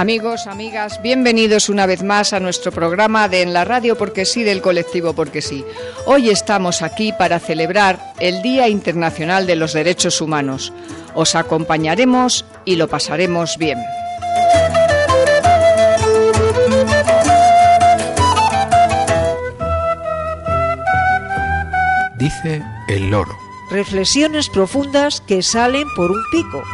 Amigos, amigas, bienvenidos una vez más a nuestro programa de En la Radio Porque Sí del colectivo Porque Sí. Hoy estamos aquí para celebrar el Día Internacional de los Derechos Humanos. Os acompañaremos y lo pasaremos bien. Dice el loro. Reflexiones profundas que salen por un pico.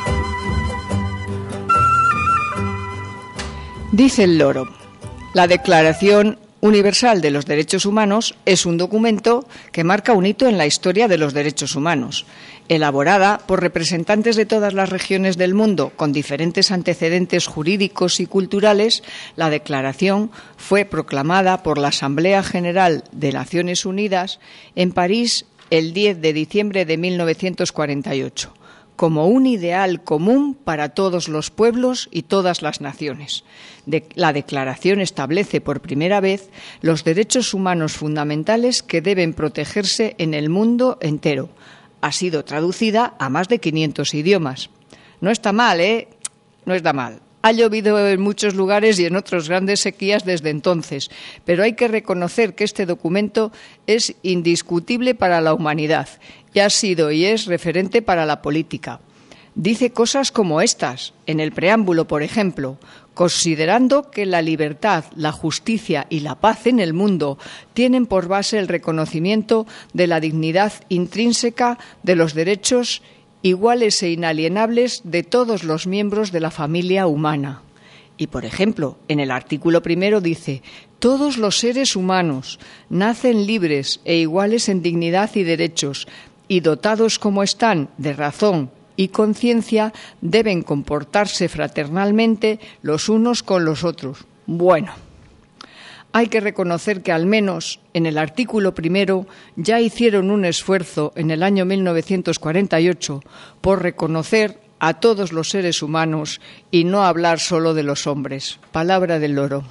Dice el loro. La Declaración Universal de los Derechos Humanos es un documento que marca un hito en la historia de los derechos humanos. Elaborada por representantes de todas las regiones del mundo con diferentes antecedentes jurídicos y culturales, la declaración fue proclamada por la Asamblea General de Naciones Unidas en París el 10 de diciembre de 1948. Como un ideal común para todos los pueblos y todas las naciones. La Declaración establece por primera vez los derechos humanos fundamentales que deben protegerse en el mundo entero. Ha sido traducida a más de 500 idiomas. No está mal, ¿eh? No está mal. Ha llovido en muchos lugares y en otros grandes sequías desde entonces, pero hay que reconocer que este documento es indiscutible para la humanidad y ha sido y es referente para la política. Dice cosas como estas, en el preámbulo, por ejemplo, considerando que la libertad, la justicia y la paz en el mundo tienen por base el reconocimiento de la dignidad intrínseca de los derechos iguales e inalienables de todos los miembros de la familia humana. Y, por ejemplo, en el artículo 1 dice: todos los seres humanos nacen libres e iguales en dignidad y derechos, y dotados como están de razón y conciencia, deben comportarse fraternalmente los unos con los otros. Bueno, hay que reconocer que al menos en el artículo 1 ya hicieron un esfuerzo en el año 1948 por reconocer a todos los seres humanos y no hablar solo de los hombres. Palabra del loro.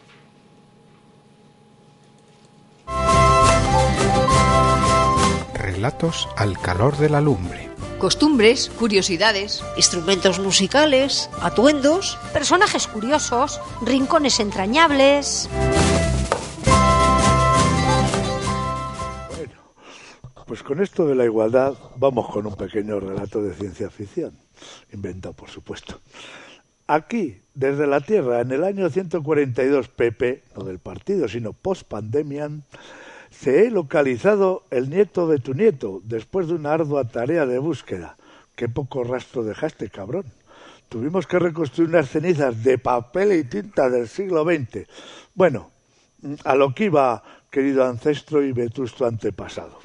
Relatos al calor de la lumbre. Costumbres, curiosidades, Instrumentos musicales, atuendos. Personajes curiosos, rincones entrañables. Bueno, pues con esto de la igualdad vamos con un pequeño relato de ciencia ficción, inventado por supuesto. Aquí, desde la Tierra, en el año 142 PP, no del partido, sino post-pandemian, se he localizado el nieto de tu nieto, después de una ardua tarea de búsqueda. Qué poco rastro dejaste, cabrón. Tuvimos que reconstruir unas cenizas de papel y tinta del siglo XX. Bueno, a lo que iba, querido ancestro y vetusto antepasado.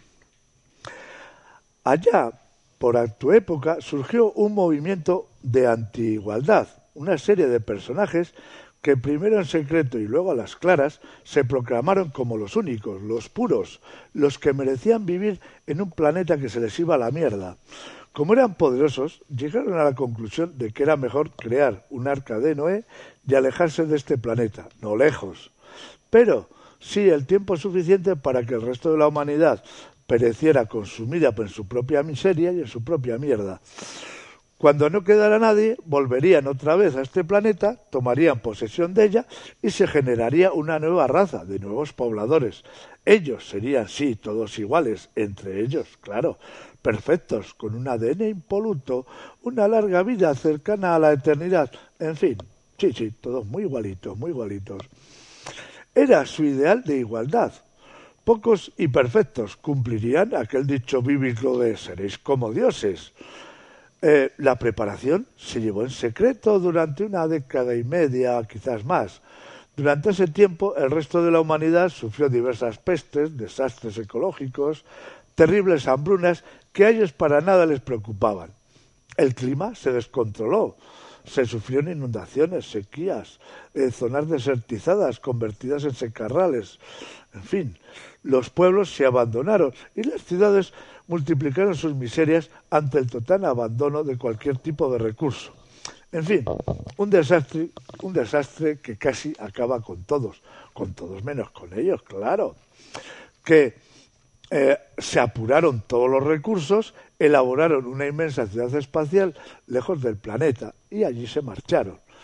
Allá, por tu época, surgió un movimiento de antiigualdad, una serie de personajes que primero en secreto y luego a las claras se proclamaron como los únicos, los puros, los que merecían vivir en un planeta que se les iba a la mierda. Como eran poderosos, llegaron a la conclusión de que era mejor crear un arca de Noé y alejarse de este planeta, no lejos, pero sí el tiempo suficiente para que el resto de la humanidad pereciera consumida en su propia miseria y en su propia mierda. Cuando no quedara nadie, volverían otra vez a este planeta, tomarían posesión de ella y se generaría una nueva raza de nuevos pobladores. Ellos serían, sí, todos iguales, entre ellos, claro, perfectos, con un ADN impoluto, una larga vida cercana a la eternidad, en fin, sí, todos muy igualitos, muy igualitos. Era su ideal de igualdad. Pocos y perfectos cumplirían aquel dicho bíblico de seréis como dioses. La preparación se llevó en secreto durante una década y media, quizás más. Durante ese tiempo, el resto de la humanidad sufrió diversas pestes, desastres ecológicos, terribles hambrunas que a ellos para nada les preocupaban. El clima se descontroló, se sufrieron inundaciones, sequías, zonas desertizadas convertidas en secarrales. En fin, los pueblos se abandonaron y las ciudades multiplicaron sus miserias ante el total abandono de cualquier tipo de recurso. En fin, un desastre que casi acaba con todos menos con ellos, claro. Que se apuraron todos los recursos, elaboraron una inmensa ciudad espacial lejos del planeta y allí se marcharon.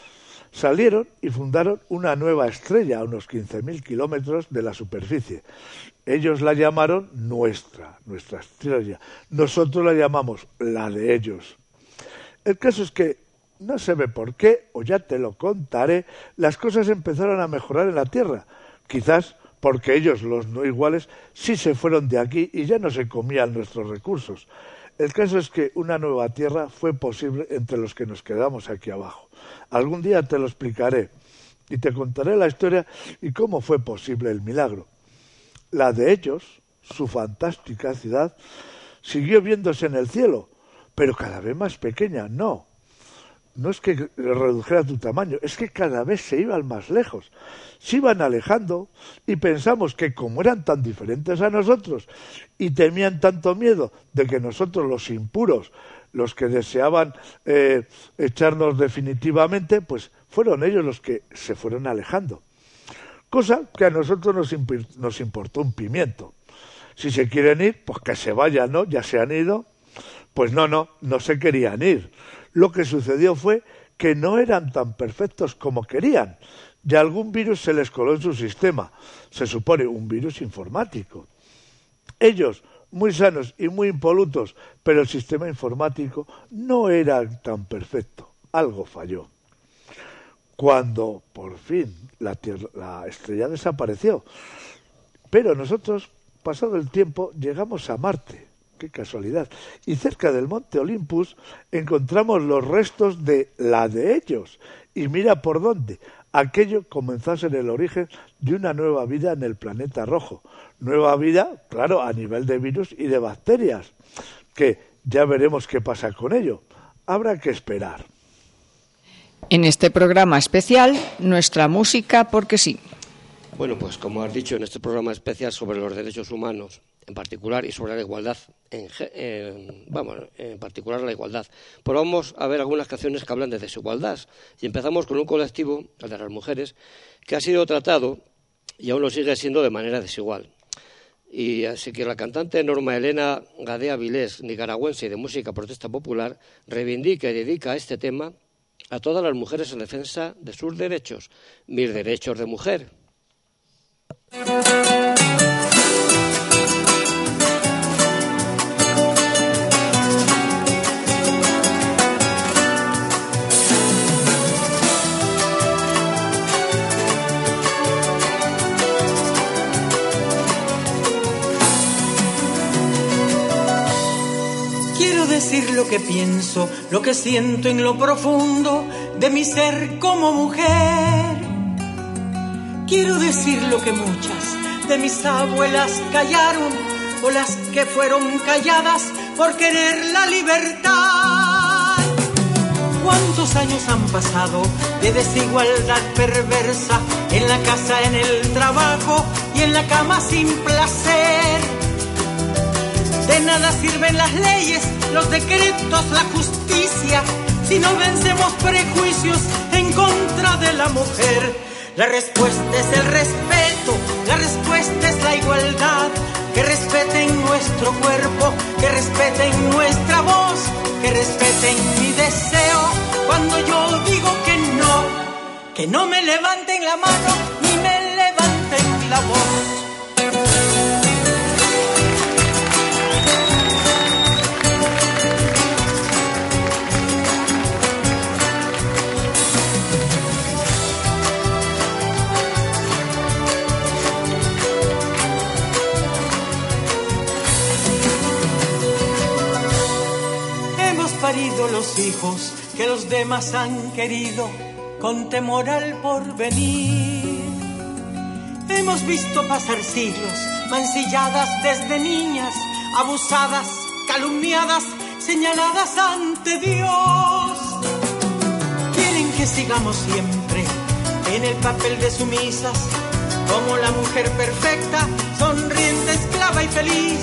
salieron y fundaron una nueva estrella a unos 15.000 kilómetros de la superficie. Ellos la llamaron nuestra estrella. Nosotros la llamamos la de ellos. El caso es que, no se ve por qué, o ya te lo contaré, las cosas empezaron a mejorar en la Tierra. Quizás porque ellos, los no iguales, sí se fueron de aquí y ya no se comían nuestros recursos. El caso es que una nueva Tierra fue posible entre los que nos quedamos aquí abajo. Algún día te lo explicaré y te contaré la historia y cómo fue posible el milagro. La de ellos, su fantástica ciudad, siguió viéndose en el cielo, pero cada vez más pequeña. No es que redujera tu tamaño, es que cada vez se iban más lejos. Se iban alejando y pensamos que como eran tan diferentes a nosotros y temían tanto miedo de que nosotros los impuros, los que deseaban echarnos definitivamente, pues fueron ellos los que se fueron alejando. Cosa que a nosotros nos importó un pimiento. Si se quieren ir, pues que se vayan, ¿no? Ya se han ido. Pues no se querían ir. Lo que sucedió fue que no eran tan perfectos como querían. Y algún virus se les coló en su sistema. Se supone un virus informático. Ellos, muy sanos y muy impolutos, pero el sistema informático no era tan perfecto. Algo falló. Cuando, por fin, la estrella desapareció. Pero nosotros, pasado el tiempo, llegamos a Marte. ¡Qué casualidad! Y cerca del monte Olympus encontramos los restos de la de ellos. Y mira por dónde. Aquello comenzó a ser el origen de una nueva vida en el planeta rojo. Nueva vida, claro, a nivel de virus y de bacterias. Que ya veremos qué pasa con ello. Habrá que esperar. En este programa especial, nuestra música porque sí. Bueno, pues como has dicho, en este programa especial sobre los derechos humanos en particular y sobre la igualdad, en particular la igualdad, pues vamos a ver algunas canciones que hablan de desigualdad. Y empezamos con un colectivo, el de las mujeres, que ha sido tratado y aún lo sigue siendo de manera desigual. Y así que la cantante Norma Elena Gadea Vilés, nicaragüense y de música protesta popular, reivindica y dedica este tema a todas las mujeres en defensa de sus derechos, mis derechos de mujer. Quiero decir lo que pienso, lo que siento en lo profundo de mi ser como mujer. Quiero decir lo que muchas de mis abuelas callaron, o las que fueron calladas por querer la libertad. ¿Cuántos años han pasado de desigualdad perversa en la casa, en el trabajo y en la cama sin placer? De nada sirven las leyes, los decretos, la justicia, si no vencemos prejuicios en contra de la mujer. La respuesta es el respeto, la respuesta es la igualdad. Que respeten nuestro cuerpo, que respeten nuestra voz, que respeten mi deseo cuando yo digo que no me levanten la mano ni me levanten la voz. Parido los hijos que los demás han querido con temor al porvenir. Hemos visto pasar siglos, mancilladas desde niñas, abusadas, calumniadas, señaladas ante Dios. Quieren que sigamos siempre en el papel de sumisas, como la mujer perfecta, sonriente, esclava y feliz.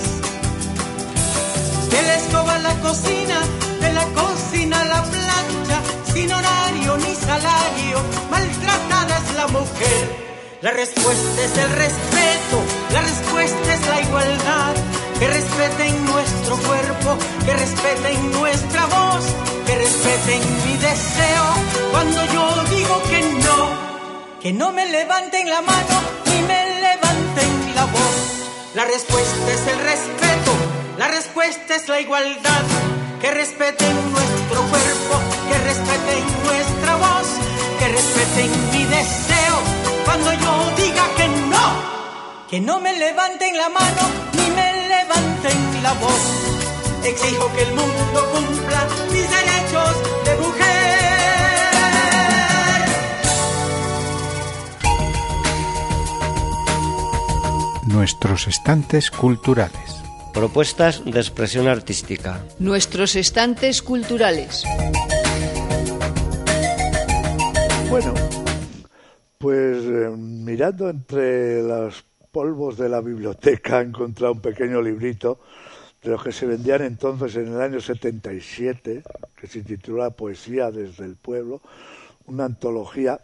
De la escoba a la cocina, de la cocina a la plancha, sin horario ni salario, maltratada es la mujer. La respuesta es el respeto, la respuesta es la igualdad. Que respeten nuestro cuerpo, que respeten nuestra voz, que respeten mi deseo cuando yo digo que no me levanten la mano ni me levanten la voz. La respuesta es el respeto, la respuesta es la igualdad, que respeten nuestro cuerpo, que respeten nuestra voz, que respeten mi deseo cuando yo diga que no me levanten la mano ni me levanten la voz. Exijo que el mundo cumpla mis derechos de mujer. Nuestros estantes culturales. Propuestas de expresión artística. Nuestros estantes culturales. Bueno, pues mirando entre los polvos de la biblioteca he encontrado un pequeño librito de los que se vendían entonces en el año 77, que se titula Poesía desde el pueblo, una antología.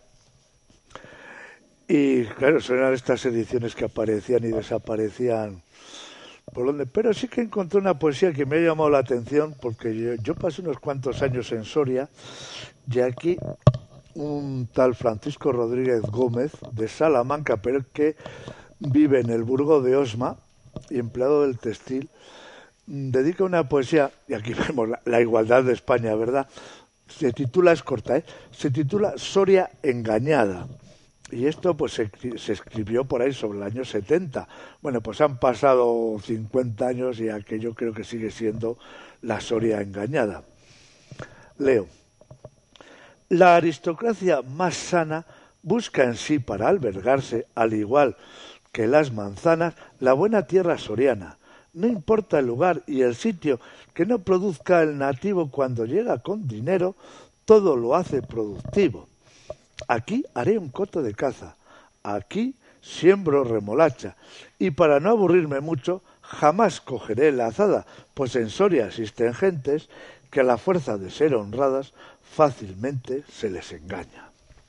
Y claro, son eran estas ediciones que aparecían y desaparecían por donde. Pero sí que encontré una poesía que me ha llamado la atención, porque yo pasé unos cuantos años en Soria, y aquí un tal Francisco Rodríguez Gómez, de Salamanca, pero que vive en el Burgo de Osma, y empleado del textil, dedica una poesía, y aquí vemos la igualdad de España, ¿verdad? Se titula, es corta, se titula Soria engañada. Y esto pues se escribió por ahí sobre el año 70. Bueno, pues han pasado 50 años y aquello creo que sigue siendo la Soria engañada. Leo. La aristocracia más sana busca en sí para albergarse, al igual que las manzanas, la buena tierra soriana. No importa el lugar y el sitio que no produzca el nativo, cuando llega con dinero, todo lo hace productivo. Aquí haré un coto de caza, aquí siembro remolacha, y para no aburrirme mucho, jamás cogeré la azada, pues en Soria existen gentes que a la fuerza de ser honradas fácilmente se les engaña.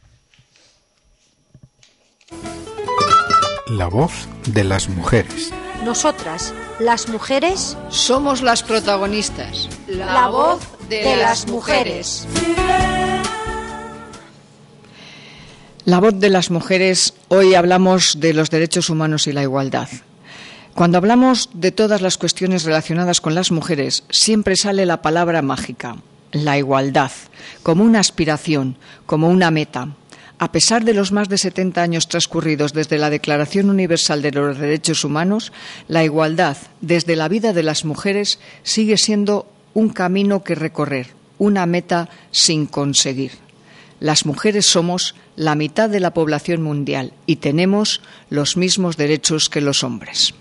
La voz de las mujeres. Nosotras, las mujeres, Somos las protagonistas. la voz de las mujeres. La voz de las mujeres, hoy hablamos de los derechos humanos y la igualdad. Cuando hablamos de todas las cuestiones relacionadas con las mujeres, siempre sale la palabra mágica, la igualdad, como una aspiración, como una meta. A pesar de los más de 70 años transcurridos desde la Declaración Universal de los Derechos Humanos, la igualdad, desde la vida de las mujeres, sigue siendo un camino que recorrer, una meta sin conseguir. Las mujeres somos la mitad de la población mundial y tenemos los mismos derechos que los hombres.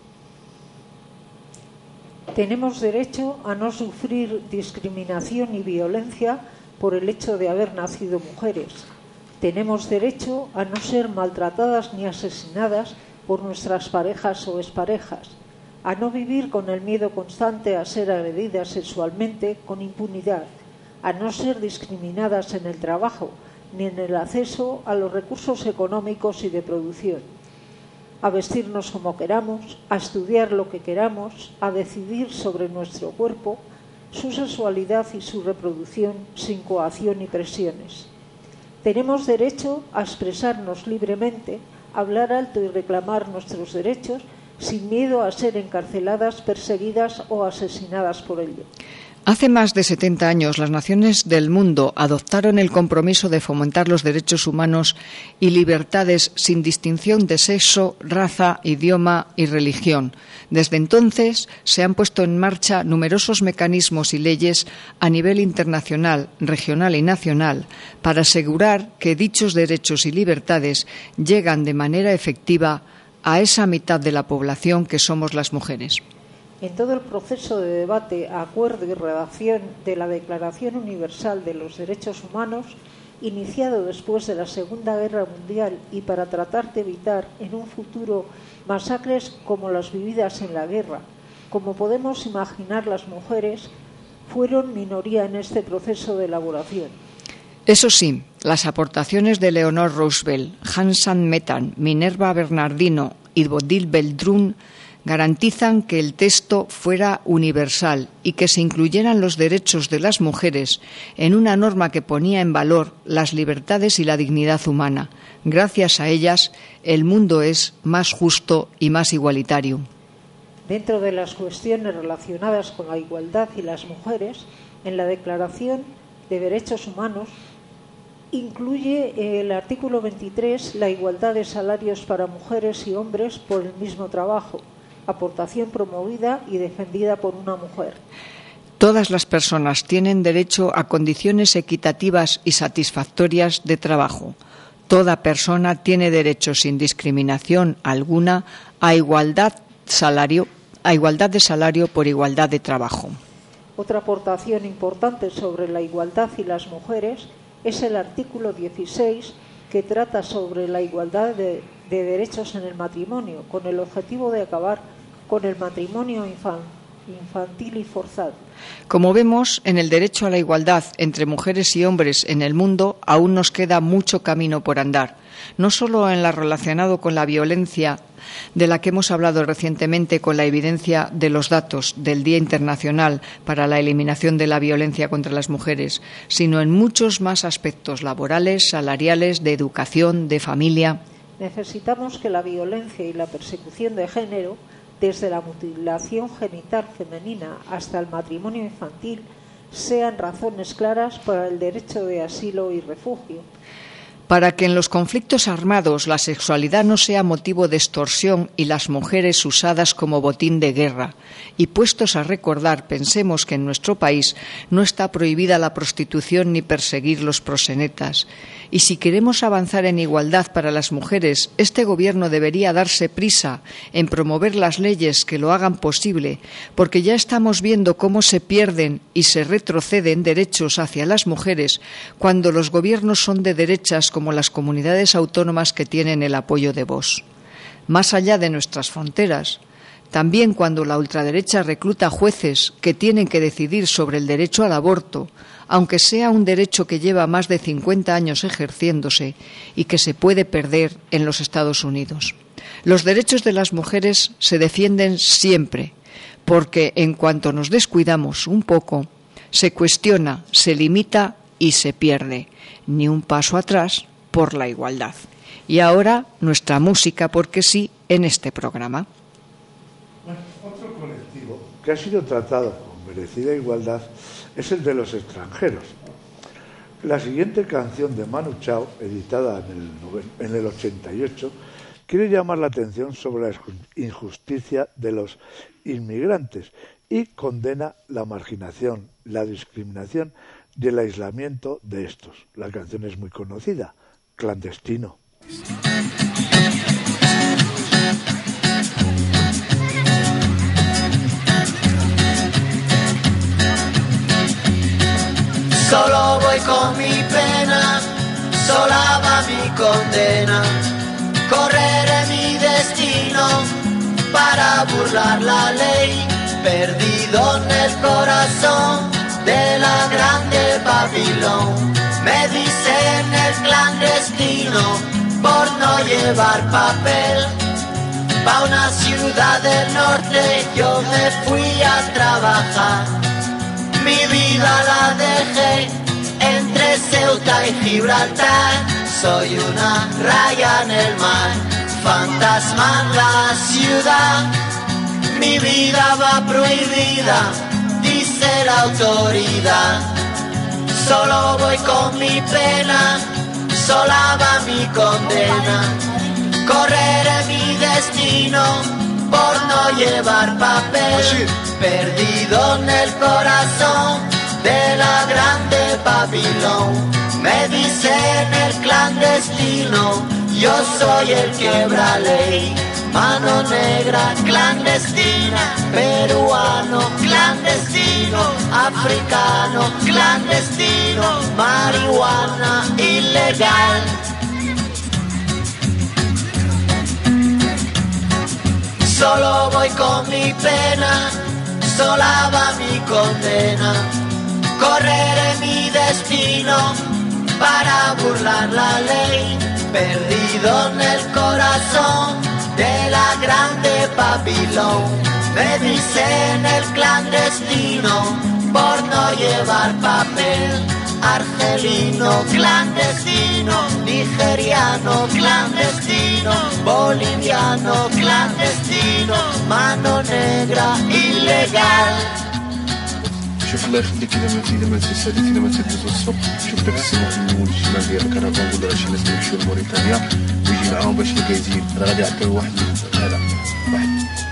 Tenemos derecho a no sufrir discriminación y violencia por el hecho de haber nacido mujeres. Tenemos derecho a no ser maltratadas ni asesinadas por nuestras parejas o exparejas, a no vivir con el miedo constante a ser agredidas sexualmente con impunidad, a no ser discriminadas en el trabajo ni en el acceso a los recursos económicos y de producción, a vestirnos como queramos, a estudiar lo que queramos, a decidir sobre nuestro cuerpo, su sexualidad y su reproducción sin coacción y presiones. Tenemos derecho a expresarnos libremente, a hablar alto y reclamar nuestros derechos sin miedo a ser encarceladas, perseguidas o asesinadas por ello. Hace más de 70 años, las naciones del mundo adoptaron el compromiso de fomentar los derechos humanos y libertades sin distinción de sexo, raza, idioma y religión. Desde entonces se han puesto en marcha numerosos mecanismos y leyes a nivel internacional, regional y nacional para asegurar que dichos derechos y libertades llegan de manera efectiva a esa mitad de la población que somos las mujeres. En todo el proceso de debate, acuerdo y redacción de la Declaración Universal de los Derechos Humanos, iniciado después de la Segunda Guerra Mundial y para tratar de evitar en un futuro masacres como las vividas en la guerra, como podemos imaginar, las mujeres fueron minoría en este proceso de elaboración. Eso sí, las aportaciones de Leonor Roosevelt, Hans Metan, Minerva Bernardino y Bodil Beldrún garantizan que el texto fuera universal y que se incluyeran los derechos de las mujeres en una norma que ponía en valor las libertades y la dignidad humana. Gracias a ellas, el mundo es más justo y más igualitario. Dentro de las cuestiones relacionadas con la igualdad y las mujeres, en la Declaración de Derechos Humanos incluye el artículo 23 la igualdad de salarios para mujeres y hombres por el mismo trabajo, aportación promovida y defendida por una mujer. Todas las personas tienen derecho a condiciones equitativas y satisfactorias de trabajo. Toda persona tiene derecho sin discriminación alguna a igualdad de salario por igualdad de trabajo. Otra aportación importante sobre la igualdad y las mujeres es el artículo 16, que trata sobre la igualdad de derechos en el matrimonio, con el objetivo de acabar con el matrimonio infantil y forzado. Como vemos, en el derecho a la igualdad entre mujeres y hombres en el mundo aún nos queda mucho camino por andar, no solo en lo relacionado con la violencia, de la que hemos hablado recientemente con la evidencia de los datos del Día Internacional para la Eliminación de la Violencia contra las Mujeres, sino en muchos más aspectos laborales, salariales, de educación, de familia. Necesitamos que la violencia y la persecución de género, desde la mutilación genital femenina hasta el matrimonio infantil, sean razones claras para el derecho de asilo y refugio. Para que en los conflictos armados la sexualidad no sea motivo de extorsión y las mujeres usadas como botín de guerra. Y puestos a recordar, pensemos que en nuestro país no está prohibida la prostitución ni perseguir los proxenetas. Y si queremos avanzar en igualdad para las mujeres, este gobierno debería darse prisa en promover las leyes que lo hagan posible, porque ya estamos viendo cómo se pierden y se retroceden derechos hacia las mujeres cuando los gobiernos son de derechas, como las comunidades autónomas que tienen el apoyo de Vox. Más allá de nuestras fronteras, también cuando la ultraderecha recluta jueces que tienen que decidir sobre el derecho al aborto, aunque sea un derecho que lleva más de 50 años ejerciéndose y que se puede perder en los Estados Unidos. Los derechos de las mujeres se defienden siempre, porque en cuanto nos descuidamos un poco, se cuestiona, se limita y se pierde. Ni un paso atrás por la igualdad. Y ahora nuestra música, porque sí, en este programa. Otro colectivo que ha sido tratado con merecida igualdad es el de los extranjeros. La siguiente canción de Manu Chao, editada en el 88, quiere llamar la atención sobre la injusticia de los inmigrantes y condena la marginación, la discriminación y el aislamiento de estos. La canción es muy conocida, Clandestino. Solo voy con mi pena, sola va mi condena. Correré mi destino para burlar la ley, perdido en el corazón de la grande Babilón. Me dicen el clandestino por no llevar papel. Pa' una ciudad del norte yo me fui a trabajar. Mi vida la dejé entre Ceuta y Gibraltar. Soy una raya en el mar, fantasma en la ciudad. Mi vida va prohibida, dice la autoridad. Solo voy con mi pena, sola va mi condena. Correré mi destino por no llevar papel, perdido en el corazón de la grande Babilón. Me dicen el clandestino, yo soy el quebra ley. Mano negra clandestina, peruano clandestino, africano clandestino, marihuana ilegal. Solo voy con mi pena, sola va mi condena. Correré mi destino para burlar la ley, perdido en el corazón de la grande Babilón. Babilón. Me dicen el clandestino por no llevar papel. Argelino clandestino, nigeriano clandestino, boliviano clandestino, mano negra ilegal. شوف الله يخليك اذا ما تسالي اذا ما تدوز الصبح شوف داك السمك المول الشمال ديال الكرفان ولا راه شي ناس يمشيو لموريتانيا ويجي معاهم باش الكايزين راه غادي يعطيو واحد هذا واحد.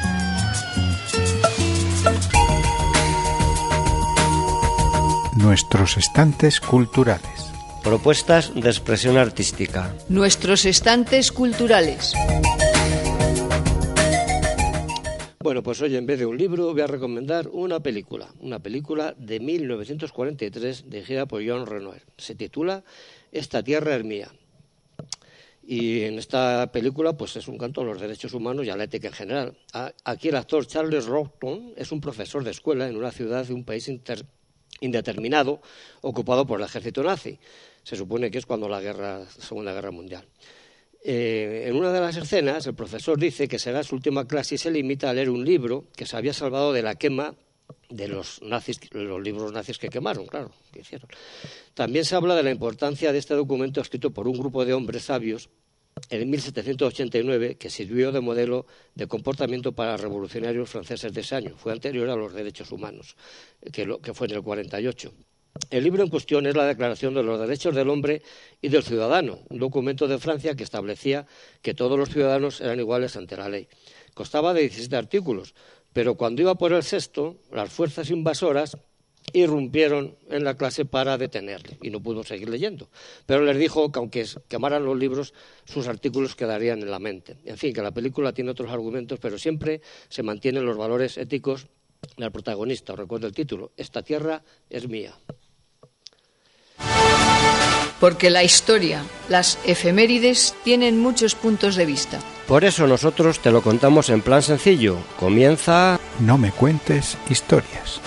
Nuestros estantes culturales. Propuestas de expresión artística. Nuestros estantes culturales. Bueno, pues hoy en vez de un libro voy a recomendar una película de 1943 dirigida por Jean Renoir. Se titula Esta tierra es mía. Y en esta película pues es un canto a los derechos humanos y a la ética en general. Aquí el actor Charles Roughton es un profesor de escuela en una ciudad de un país indeterminado ocupado por el ejército nazi. Se supone que es cuando la Segunda Guerra Mundial. En una de las escenas, el profesor dice que será su última clase y se limita a leer un libro que se había salvado de la quema de los nazis, los libros nazis que quemaron, claro, que hicieron. También se habla de la importancia de este documento escrito por un grupo de hombres sabios en 1789, que sirvió de modelo de comportamiento para revolucionarios franceses de ese año. Fue anterior a los derechos humanos, que fue en el 48. El libro en cuestión es la Declaración de los Derechos del Hombre y del Ciudadano, un documento de Francia que establecía que todos los ciudadanos eran iguales ante la ley. Constaba de 17 artículos, pero cuando iba por el sexto, las fuerzas invasoras irrumpieron en la clase para detenerle y no pudo seguir leyendo. Pero les dijo que aunque quemaran los libros, sus artículos quedarían en la mente. En fin, que la película tiene otros argumentos, pero siempre se mantienen los valores éticos del protagonista. Os recuerdo el título, Esta tierra es mía. Porque la historia, las efemérides, tienen muchos puntos de vista. Por eso nosotros te lo contamos en plan sencillo. Comienza... No me cuentes historias.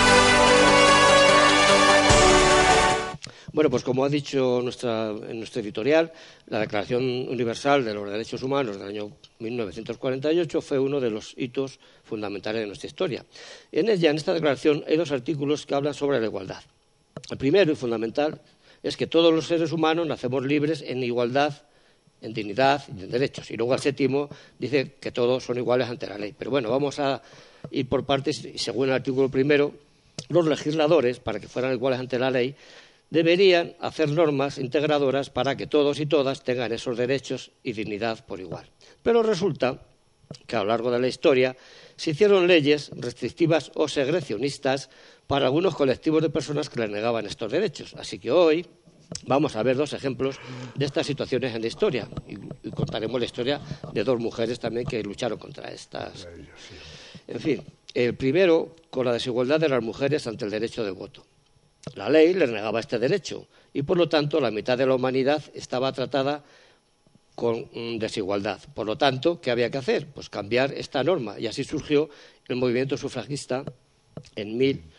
Bueno, pues como ha dicho en nuestro editorial, la Declaración Universal de los Derechos Humanos del año 1948 fue uno de los hitos fundamentales de nuestra historia. En esta declaración, hay dos artículos que hablan sobre la igualdad. El primero y fundamental es que todos los seres humanos nacemos libres en igualdad, en dignidad y en derechos. Y luego el séptimo dice que todos son iguales ante la ley. Pero bueno, vamos a ir por partes. Y según el artículo primero, los legisladores, para que fueran iguales ante la ley, deberían hacer normas integradoras para que todos y todas tengan esos derechos y dignidad por igual. Pero resulta que a lo largo de la historia se hicieron leyes restrictivas o segregacionistas para algunos colectivos de personas que les negaban estos derechos. Así que hoy vamos a ver dos ejemplos de estas situaciones en la historia y contaremos la historia de dos mujeres también que lucharon contra estas. En fin, el primero con la desigualdad de las mujeres ante el derecho de voto. La ley les negaba este derecho y, por lo tanto, la mitad de la humanidad estaba tratada con desigualdad. Por lo tanto, ¿qué había que hacer? Pues cambiar esta norma. Y así surgió el movimiento sufragista en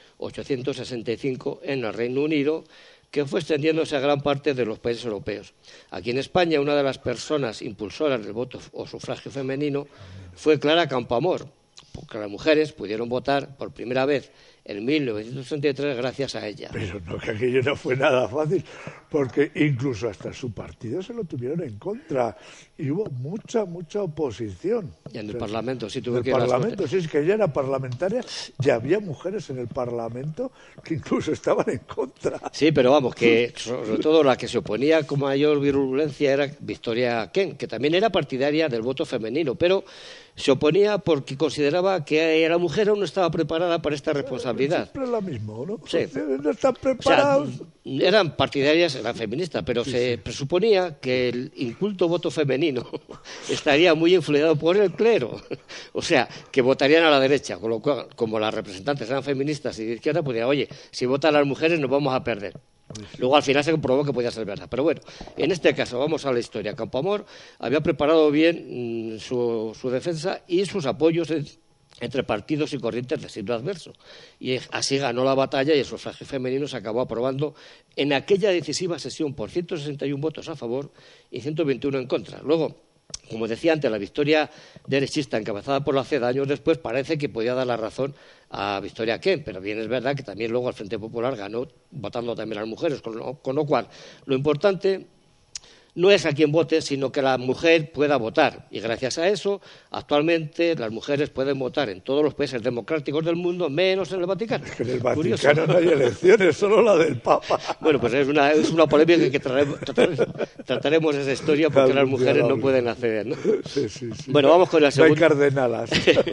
1865 en el Reino Unido, que fue extendiéndose a gran parte de los países europeos. Aquí en España, una de las personas impulsoras del voto o sufragio femenino fue Clara Campoamor, porque las mujeres pudieron votar por primera vez en 1933 gracias a ella. Pero no, que aquello no fue nada fácil, porque incluso hasta su partido se lo tuvieron en contra y hubo mucha oposición. Y en el Parlamento, sí, tuvo que ir. En el Parlamento, sí, es que ella era parlamentaria y había mujeres en el Parlamento que incluso estaban en contra. Sí, pero vamos, que sobre todo la que se oponía con mayor virulencia era Victoria Kent, que también era partidaria del voto femenino, pero se oponía porque consideraba que la mujer aún no estaba preparada para esta responsabilidad. Siempre es lo mismo, ¿no? Sí. No están preparados. O sea, eran partidarias, eran feministas, pero se presuponía que el inculto voto femenino estaría muy influenciado por el clero. O sea, que votarían a la derecha, con lo cual, como las representantes eran feministas y de izquierda, pues decían, oye, si votan las mujeres nos vamos a perder. Luego al final se comprobó que podía ser verdad. Pero bueno, en este caso vamos a la historia. Campoamor había preparado bien su defensa y sus apoyos entre partidos y corrientes de signo adverso. Y así ganó la batalla y el sufragio femenino se acabó aprobando en aquella decisiva sesión por 161 votos a favor y 121 en contra. Luego, Como decía antes, la victoria derechista encabezada por la CEDA años después parece que podía dar la razón a Victoria Kent, pero bien es verdad que también luego el Frente Popular ganó votando también a las mujeres, con lo cual lo importante no es a quién vote, sino que la mujer pueda votar. Y gracias a eso, actualmente las mujeres pueden votar en todos los países democráticos del mundo, menos en el Vaticano. Es que en el Vaticano no hay elecciones, solo la del Papa. Bueno, pues es una polémica que trataremos esa historia porque las mujeres no pueden acceder, ¿no? Sí. Bueno, vamos con la segunda. No hay cardenalas.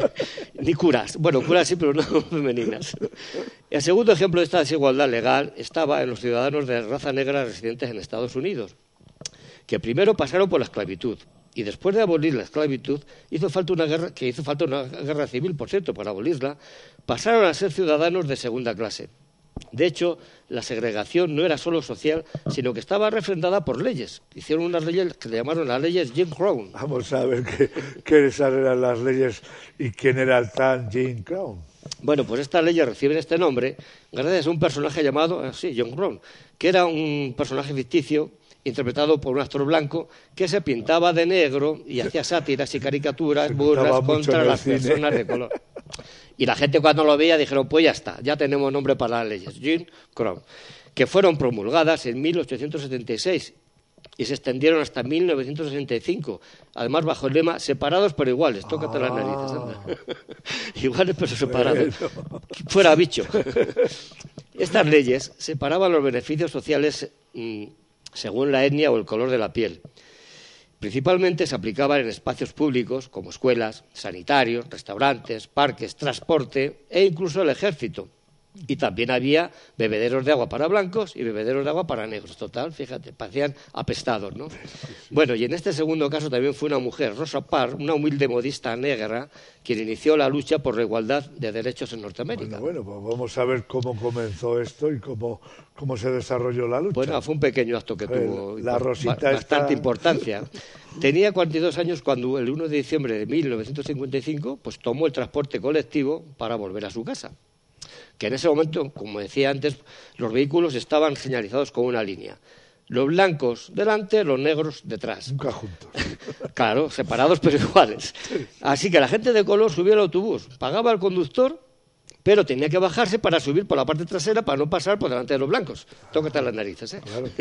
Ni curas. Bueno, curas sí, pero no femeninas. El segundo ejemplo de esta desigualdad legal estaba en los ciudadanos de raza negra residentes en Estados Unidos, que primero pasaron por la esclavitud y después de abolir la esclavitud hizo falta una guerra civil, por cierto, para abolirla, pasaron a ser ciudadanos de segunda clase. De hecho, la segregación no era solo social, sino que estaba refrendada por leyes. Hicieron unas leyes que le llamaron las leyes Jim Crow. Vamos a ver qué esas eran las leyes y quién era el tan Jim Crow. Bueno, pues estas leyes reciben este nombre gracias a un personaje llamado, John Brown, que era un personaje ficticio interpretado por un actor blanco que se pintaba de negro y hacía sátiras y caricaturas, burlas contra las personas de color. Y la gente cuando lo veía dijeron, pues ya está, ya tenemos nombre para las leyes, Jim Crow, que fueron promulgadas en 1876 y se extendieron hasta 1965, además bajo el lema separados pero iguales, tócate las narices, iguales pero separados, fuera bicho. Estas leyes separaban los beneficios sociales según la etnia o el color de la piel. Principalmente se aplicaban en espacios públicos como escuelas, sanitarios, restaurantes, parques, transporte e incluso el ejército. Y también había bebederos de agua para blancos y bebederos de agua para negros. Total, fíjate, parecían apestados, ¿no? Bueno, y en este segundo caso también fue una mujer, Rosa Parks, una humilde modista negra, quien inició la lucha por la igualdad de derechos en Norteamérica. Bueno, pues vamos a ver cómo comenzó esto y cómo se desarrolló la lucha. Bueno, fue un pequeño acto que tuvo la Rosita bastante importancia. Tenía 42 años cuando el 1 de diciembre de 1955 pues tomó el transporte colectivo para volver a su casa. Que en ese momento, como decía antes, los vehículos estaban señalizados con una línea. Los blancos delante, los negros detrás. Nunca juntos. Claro, separados pero iguales. Así que la gente de color subía al autobús, pagaba al conductor, pero tenía que bajarse para subir por la parte trasera para no pasar por delante de los blancos. Tócate las narices, ¿eh? Claro.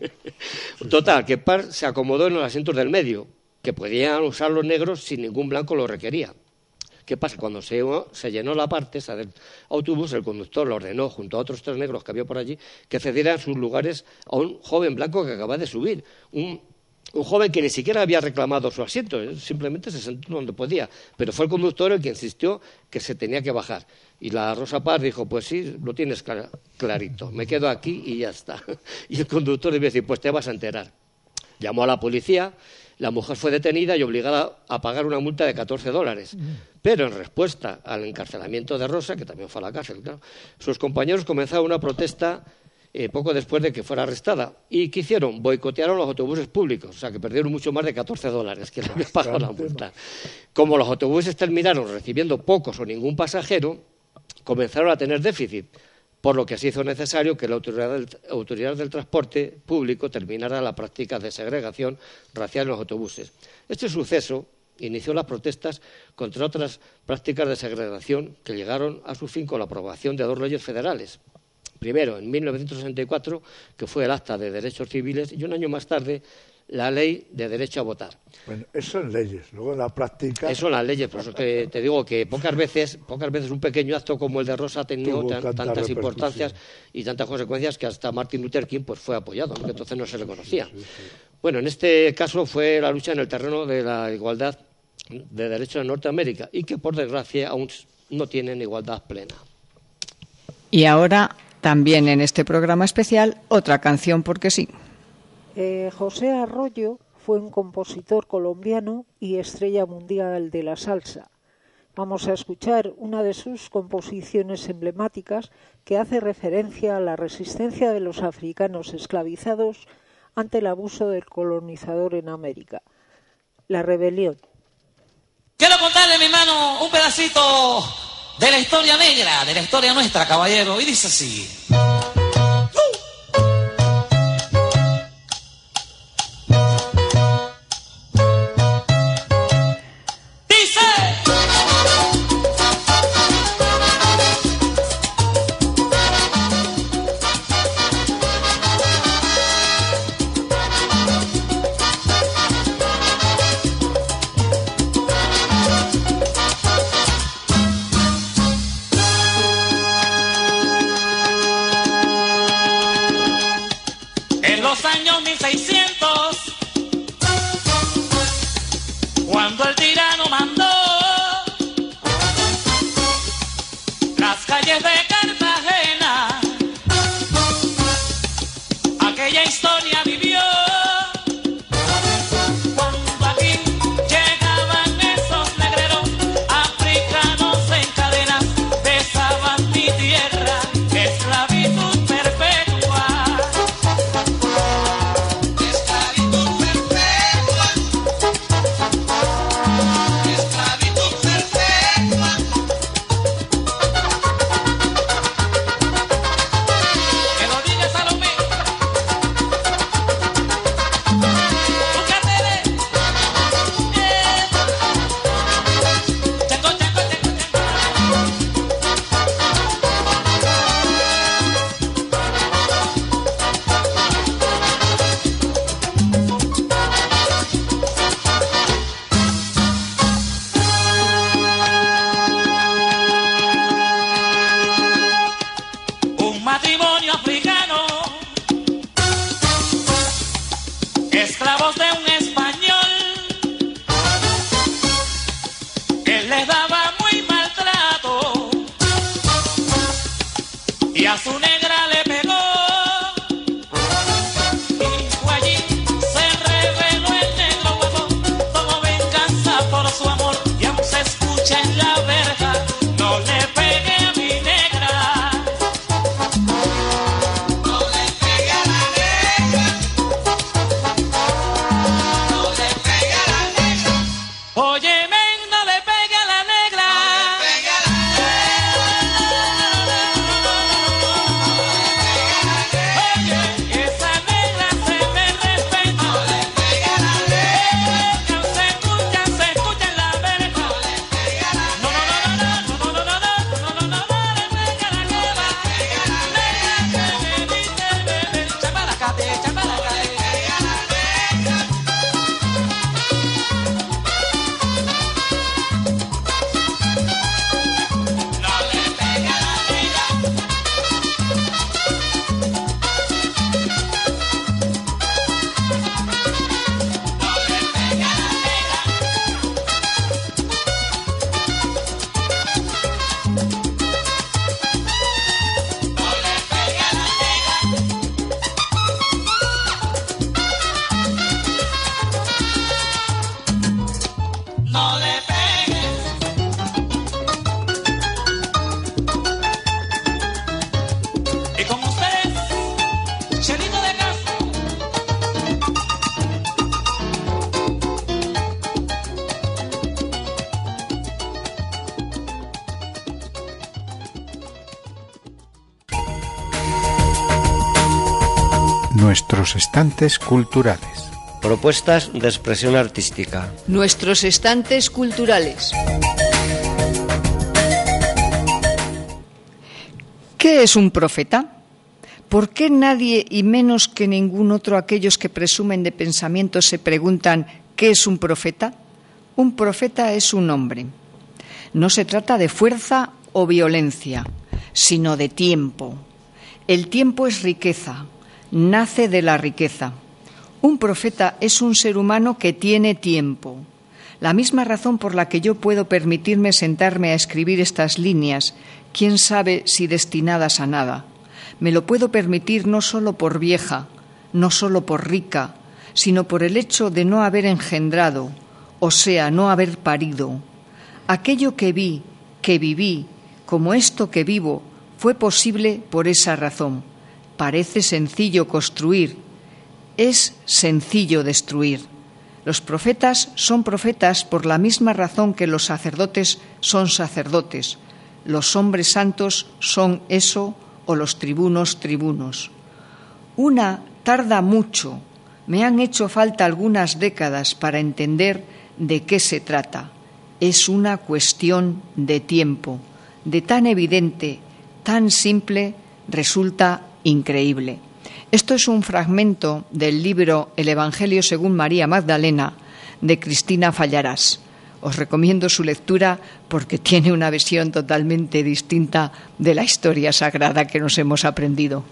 Total, que Parks se acomodó en los asientos del medio, que podían usar los negros si ningún blanco lo requería. ¿Qué pasa? Cuando se llenó la parte esa del autobús, el conductor lo ordenó, junto a otros 3 negros que había por allí, que cedieran sus lugares a un joven blanco que acababa de subir. Un joven que ni siquiera había reclamado su asiento, simplemente se sentó donde podía. Pero fue el conductor el que insistió que se tenía que bajar. Y la Rosa Parks dijo, pues sí, lo tienes clarito, me quedo aquí y ya está. Y el conductor debió decir, pues te vas a enterar. Llamó a la policía. La mujer fue detenida y obligada a pagar una multa de $14. Pero en respuesta al encarcelamiento de Rosa, que también fue a la cárcel, claro, sus compañeros comenzaron una protesta poco después de que fuera arrestada. ¿Y qué hicieron? Boicotearon los autobuses públicos, o sea que perdieron mucho más de $14 que le había pagado la multa. Como los autobuses terminaron recibiendo pocos o ningún pasajero, comenzaron a tener déficit, por lo que se hizo necesario que la autoridad del transporte público terminara la práctica de segregación racial en los autobuses. Este suceso inició las protestas contra otras prácticas de segregación que llegaron a su fin con la aprobación de 2 leyes federales. Primero, en 1964, que fue el Acta de Derechos Civiles, y un año más tarde, la Ley de Derecho a Votar. Bueno, eso son leyes, luego en la práctica... Eso son las leyes, por eso que te digo que pocas veces un pequeño acto como el de Rosa ha tenido tantas importancias y tantas consecuencias que hasta Martin Luther King pues fue apoyado, ¿no? Que entonces no se le conocía. Sí. Bueno, en este caso fue la lucha en el terreno de la igualdad de derechos en Norteamérica y que, por desgracia, aún no tienen igualdad plena. Y ahora, también en este programa especial, otra canción porque sí. José Arroyo fue un compositor colombiano y estrella mundial de la salsa. Vamos a escuchar una de sus composiciones emblemáticas que hace referencia a la resistencia de los africanos esclavizados ante el abuso del colonizador en América. La rebelión. Quiero contarle, mi hermano, un pedacito de la historia negra, de la historia nuestra, caballero, y dice así. escucha en la verja, no le pegue a mi negra. No le pegue a la negra. No le pegue a la negra. Óyeme, no le pegue a la negra. No le pegue a la negra. Oye, esa negra se me respeta. No le pegue a la negra. Se escucha en la verja. No le pegue a la negra. No le pegue a la negra. Negra que me dice bebé. Chaparacate, chaparacate. No le pegue a la negra. No le pegue a la negra. No le pegues. Y con ustedes, Chelito de Castro. Nuestros estantes culturales. Propuestas de expresión artística. Nuestros estantes culturales. ¿Qué es un profeta? ¿Por qué nadie, y menos que ningún otro aquellos que presumen de pensamiento, se preguntan ¿qué es un profeta? Un profeta es un hombre. No se trata de fuerza o violencia, sino de tiempo. El tiempo es riqueza, nace de la riqueza. Un profeta es un ser humano que tiene tiempo. La misma razón por la que yo puedo permitirme sentarme a escribir estas líneas, quién sabe si destinadas a nada. Me lo puedo permitir no solo por vieja, no solo por rica, sino por el hecho de no haber engendrado, o sea, no haber parido. Aquello que vi, que viví, como esto que vivo, fue posible por esa razón. Parece sencillo construir, es sencillo destruir. Los profetas son profetas por la misma razón que los sacerdotes son sacerdotes. Los hombres santos son eso o los tribunos tribunos. Una tarda mucho. Me han hecho falta algunas décadas para entender de qué se trata. Es una cuestión de tiempo. De tan evidente, tan simple, resulta increíble. Esto es un fragmento del libro El Evangelio según María Magdalena, de Cristina Fallarás. Os recomiendo su lectura porque tiene una visión totalmente distinta de la historia sagrada que nos hemos aprendido.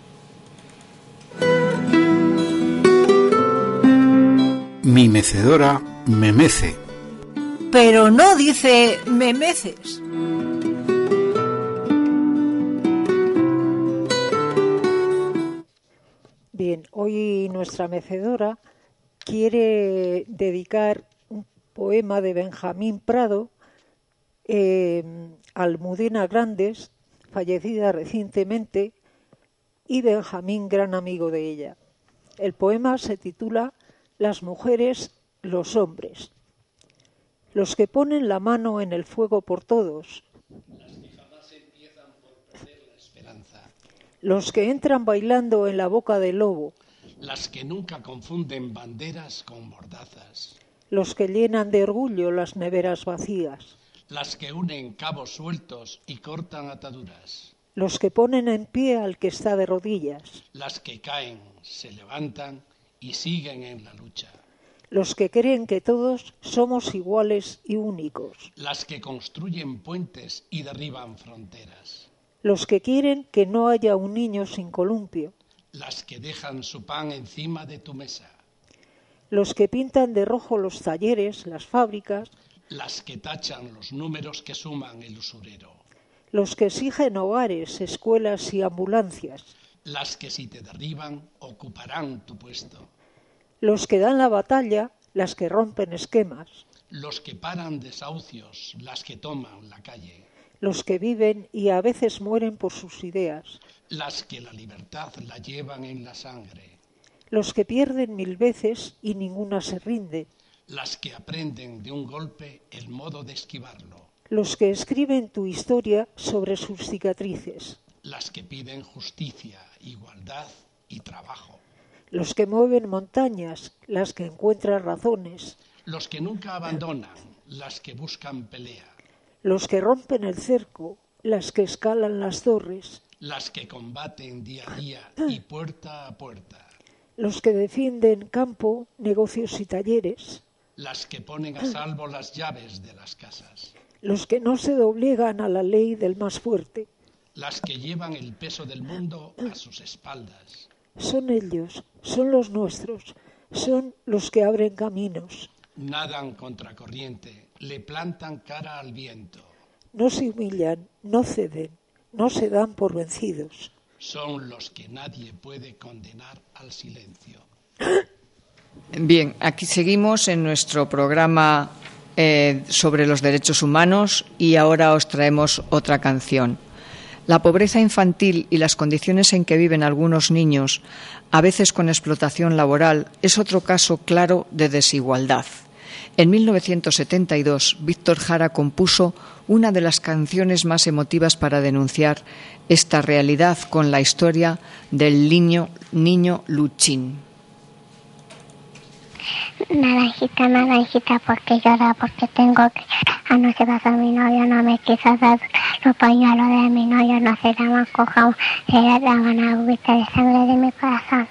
Mi mecedora me mece. Pero no dice me meces. Bien, hoy nuestra mecedora quiere dedicar un poema de Benjamín Prado, Almudena Grandes, fallecida recientemente, y Benjamín, gran amigo de ella. El poema se titula Las mujeres, los hombres. Los que ponen la mano en el fuego por todos. Las que jamás empiezan por perder la esperanza. Los que entran bailando en la boca del lobo. Las que nunca confunden banderas con mordazas. Los que llenan de orgullo las neveras vacías. Las que unen cabos sueltos y cortan ataduras. Los que ponen en pie al que está de rodillas. Las que caen, se levantan y siguen en la lucha. Los que creen que todos somos iguales y únicos. Las que construyen puentes y derriban fronteras. Los que quieren que no haya un niño sin columpio. Las que dejan su pan encima de tu mesa. Los que pintan de rojo los talleres, las fábricas. Las que tachan los números que suman el usurero. Los que exigen hogares, escuelas y ambulancias. Las que si te derriban ocuparán tu puesto. Los que dan la batalla, las que rompen esquemas. los que paran desahucios, las que toman la calle, los que viven y a veces mueren por sus ideas, las que la libertad la llevan en la sangre, los que pierden 1000 veces y ninguna se rinde, las que aprenden de un golpe el modo de esquivarlo, los que escriben tu historia sobre sus cicatrices, las que piden justicia, igualdad y trabajo, los que mueven montañas, las que encuentran razones, los que nunca abandonan, las que buscan pelea, los que rompen el cerco, las que escalan las torres, las que combaten día a día y puerta a puerta, los que defienden campo, negocios y talleres, las que ponen a salvo las llaves de las casas, los que no se doblegan a la ley del más fuerte. Las que llevan el peso del mundo a sus espaldas. Son ellos, son los nuestros, son los que abren caminos. Nadan contracorriente, le plantan cara al viento. No se humillan, no ceden, no se dan por vencidos. Son los que nadie puede condenar al silencio. Bien, aquí seguimos en nuestro programa sobre los derechos humanos y ahora os traemos otra canción. La pobreza infantil y las condiciones en que viven algunos niños, a veces con explotación laboral, es otro caso claro de desigualdad. En 1972, Víctor Jara compuso una de las canciones más emotivas para denunciar esta realidad con la historia del niño Luchín. Naranjita, porque llora, porque tengo que anoche pasó mi novio, no me quiso dar los pañuelos de mi novio, no se llaman cojón, se llaman agüita de sangre de mi corazón.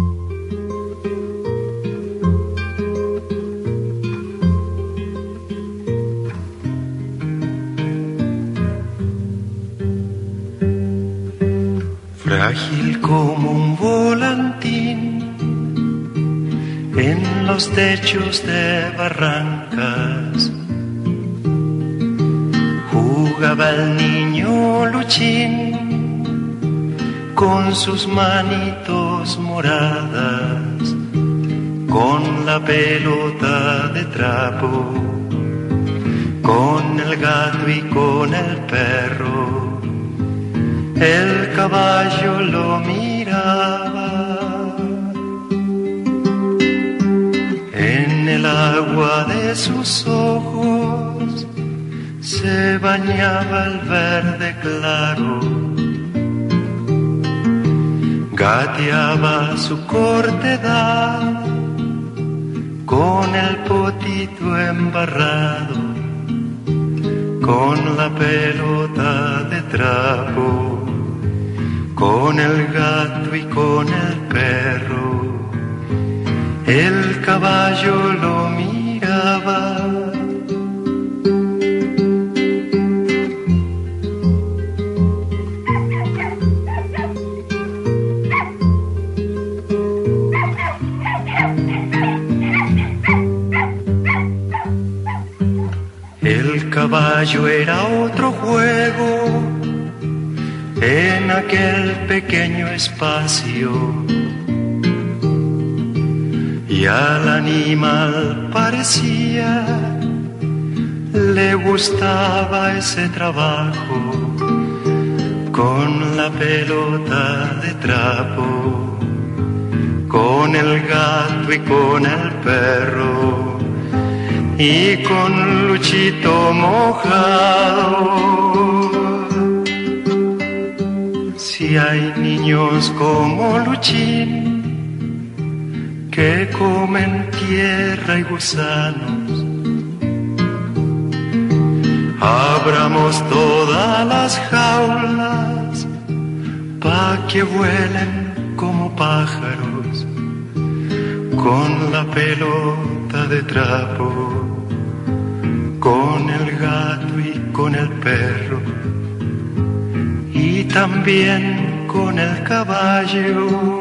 Frágil como un volantín en los techos de barrancas, jugaba el niño Luchín con sus manitos moradas, con la pelota de trapo, con el gato y con el perro. El caballo lo miraba. En el agua de sus ojos se bañaba el verde claro. Gateaba su cortedad con el potito embarrado, con la pelota de trapo, con el gato y con el perro. El caballo lo miraba. El caballo era otro juego en aquel pequeño espacio, y al animal parecía le gustaba ese trabajo con la pelota de trapo, con el gato y con el perro, y con Luchito mojado. Si hay niños como Luchín que comen tierra y gusanos, abramos todas las jaulas pa' que vuelen como pájaros, con la pelota de trapo, con el gato y con el perro, y también con el caballo.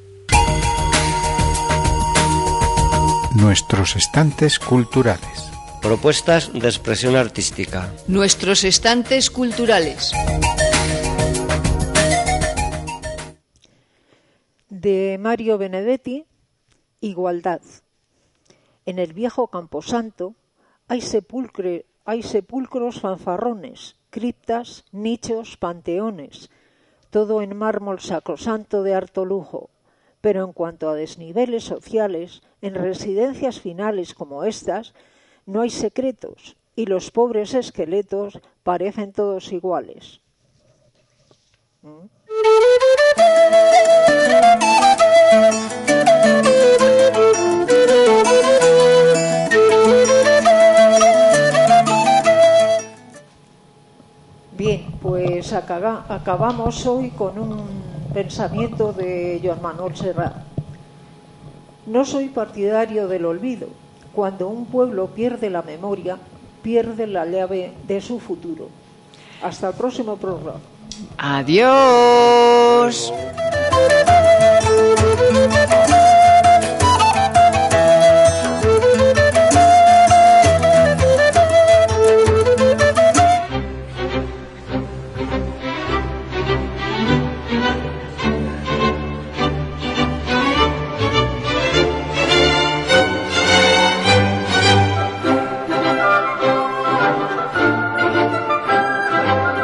Nuestros estantes culturales. propuestas de expresión artística. Nuestros estantes culturales. De Mario Benedetti, Igualdad. En el viejo Camposanto hay sepulcros fanfarrones, criptas, nichos, panteones, todo en mármol sacrosanto de harto lujo. Pero en cuanto a desniveles sociales, en residencias finales como estas, no hay secretos y los pobres esqueletos parecen todos iguales. Bien, pues acabamos hoy con un pensamiento de Joan Manuel Serrat. No soy partidario del olvido. Cuando un pueblo pierde la memoria, pierde la llave de su futuro. Hasta el próximo programa. Adiós.